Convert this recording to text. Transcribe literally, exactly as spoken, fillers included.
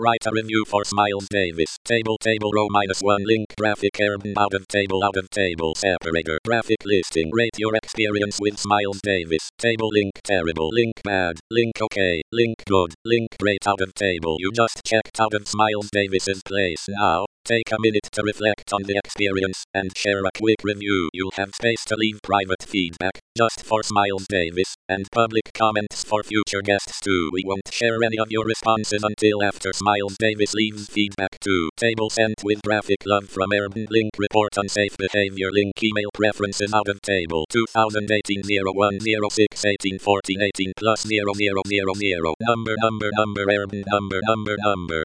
Write a review for Miles Davis. Table table row minus one link graphic Erben out of table out of table separator graphic listing. Rate your experience with Miles Davis. Table link terrible link bad link okay link good link great out of table. You just checked out of Miles Davis's place. Now take a minute to reflect on the experience and share a quick review. You'll have space to leave private feedback just for Miles Davis and public comments for future guests too. We won't share any of your responses until after Miles Davis leaves feedback too. Table sent with graphic love from Erben. Link report on safe behavior. Link email preferences out of table twenty eighteen oh one oh six eighteen fourteen eighteen plus zero zero zero zero. Number number number Erben number number number.